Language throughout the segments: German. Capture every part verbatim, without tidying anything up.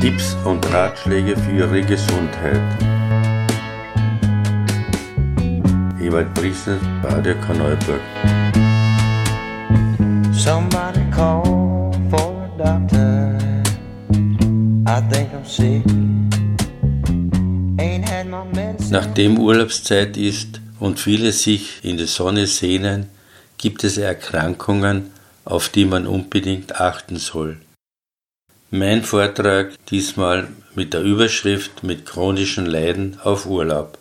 Tipps und Ratschläge für Ihre Gesundheit. Ewald Priester, Radio Korneuburg. Somebody call for a doctor. I think I'm sick. Ain't had my medicine. Nachdem Urlaubszeit ist und viele sich in die Sonne sehnen, gibt es Erkrankungen, auf die man unbedingt achten soll. Mein Vortrag diesmal mit der Überschrift mit chronischen Leiden auf Urlaub.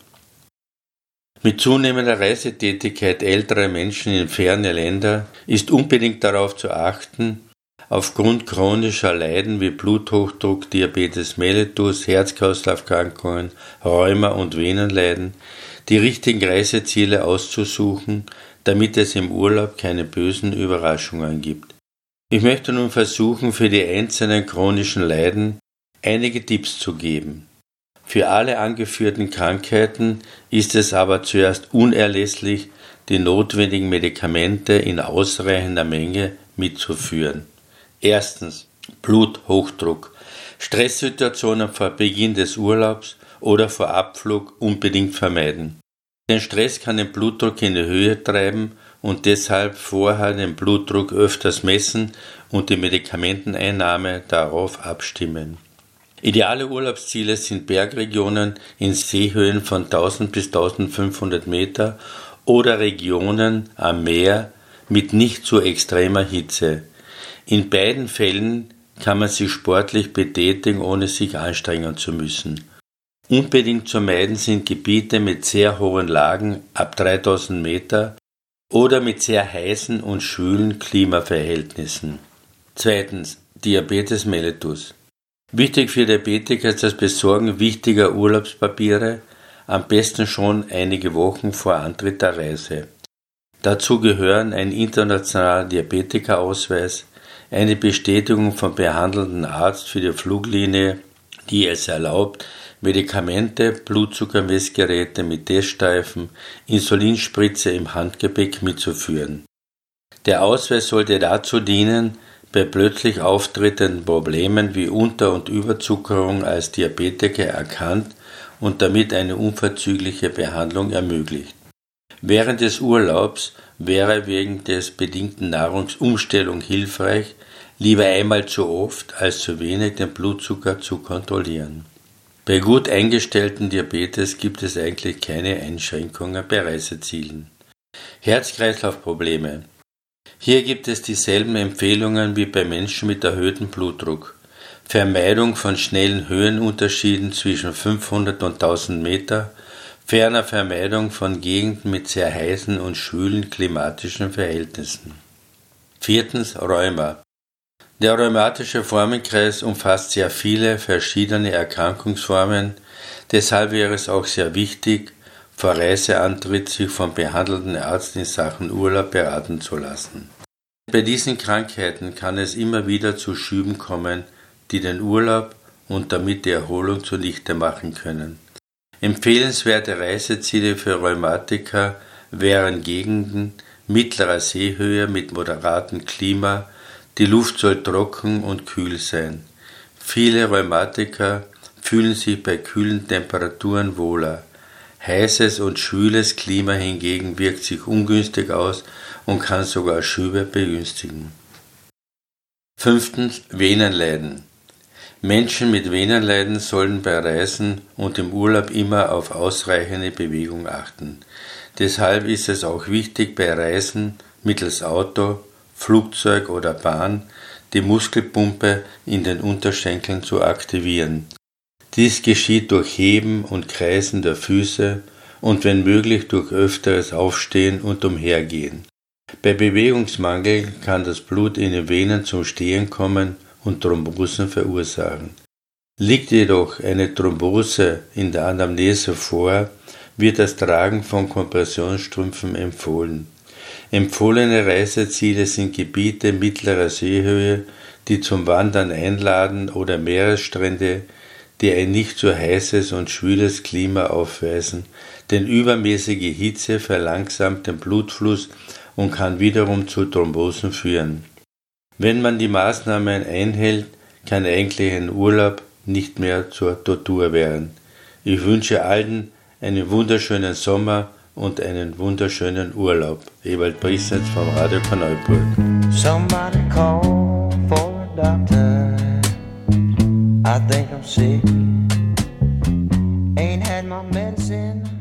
Mit zunehmender Reisetätigkeit älterer Menschen in ferne Länder ist unbedingt darauf zu achten, aufgrund chronischer Leiden wie Bluthochdruck, Diabetes mellitus, Herz-Kreislauf-Erkrankungen, Rheuma und Venenleiden die richtigen Reiseziele auszusuchen, damit es im Urlaub keine bösen Überraschungen gibt. Ich möchte nun versuchen, für die einzelnen chronischen Leiden einige Tipps zu geben. Für alle angeführten Krankheiten ist es aber zuerst unerlässlich, die notwendigen Medikamente in ausreichender Menge mitzuführen. Erstens Bluthochdruck. Stresssituationen vor Beginn des Urlaubs oder vor Abflug unbedingt vermeiden. Den Stress kann den Blutdruck in die Höhe treiben und deshalb vorher den Blutdruck öfters messen und die Medikamenteneinnahme darauf abstimmen. Ideale Urlaubsziele sind Bergregionen in Seehöhen von tausend bis eintausendfünfhundert Meter oder Regionen am Meer mit nicht zu extremer Hitze. In beiden Fällen kann man sich sportlich betätigen, ohne sich anstrengen zu müssen. Unbedingt zu meiden sind Gebiete mit sehr hohen Lagen ab dreitausend Meter oder mit sehr heißen und schwülen Klimaverhältnissen. Zweitens Diabetes mellitus. Wichtig für Diabetiker ist das Besorgen wichtiger Urlaubspapiere, am besten schon einige Wochen vor Antritt der Reise. Dazu gehören ein internationaler Diabetikerausweis, eine Bestätigung vom behandelnden Arzt für die Fluglinie, die es erlaubt, Medikamente, Blutzuckermessgeräte mit Teststreifen, Insulinspritze im Handgepäck mitzuführen. Der Ausweis sollte dazu dienen, bei plötzlich auftretenden Problemen wie Unter- und Überzuckerung als Diabetiker erkannt und damit eine unverzügliche Behandlung ermöglicht. Während des Urlaubs wäre wegen des bedingten Nahrungsumstellung hilfreich, lieber einmal zu oft als zu wenig den Blutzucker zu kontrollieren. Bei gut eingestellten Diabetes gibt es eigentlich keine Einschränkungen bei Reisezielen. Herz-Kreislauf-Probleme. Hier gibt es dieselben Empfehlungen wie bei Menschen mit erhöhtem Blutdruck. Vermeidung von schnellen Höhenunterschieden zwischen fünfhundert und tausend Meter, ferner Vermeidung von Gegenden mit sehr heißen und schwülen klimatischen Verhältnissen. Viertens Rheuma. Der rheumatische Formenkreis umfasst sehr viele verschiedene Erkrankungsformen, deshalb wäre es auch sehr wichtig, vor Reiseantritt sich vom behandelnden Arzt in Sachen Urlaub beraten zu lassen. Bei diesen Krankheiten kann es immer wieder zu Schüben kommen, die den Urlaub und damit die Erholung zunichte machen können. Empfehlenswerte Reiseziele für Rheumatiker wären Gegenden mittlerer Seehöhe mit moderatem Klima. Die Luft soll trocken und kühl sein. Viele Rheumatiker fühlen sich bei kühlen Temperaturen wohler. Heißes und schwüles Klima hingegen wirkt sich ungünstig aus und kann sogar Schübe begünstigen. Fünftens Venenleiden. Menschen mit Venenleiden sollen bei Reisen und im Urlaub immer auf ausreichende Bewegung achten. Deshalb ist es auch wichtig, bei Reisen mittels Auto, Flugzeug oder Bahn die Muskelpumpe in den Unterschenkeln zu aktivieren. Dies geschieht durch Heben und Kreisen der Füße und wenn möglich durch öfteres Aufstehen und Umhergehen. Bei Bewegungsmangel kann das Blut in den Venen zum Stehen kommen und Thrombosen verursachen. Liegt jedoch eine Thrombose in der Anamnese vor, wird das Tragen von Kompressionsstrümpfen empfohlen. Empfohlene Reiseziele sind Gebiete mittlerer Seehöhe, die zum Wandern einladen oder Meeresstrände, die ein nicht so heißes und schwüles Klima aufweisen, denn übermäßige Hitze verlangsamt den Blutfluss und kann wiederum zu Thrombosen führen. Wenn man die Maßnahmen einhält, kann eigentlich ein Urlaub nicht mehr zur Tortur wären. Ich wünsche allen einen wunderschönen Sommer und einen wunderschönen Urlaub. Ewald Brissens vom Radio Kanalburg. Somebody call for a doctor. I think I'm sick. Ain't had my medicine.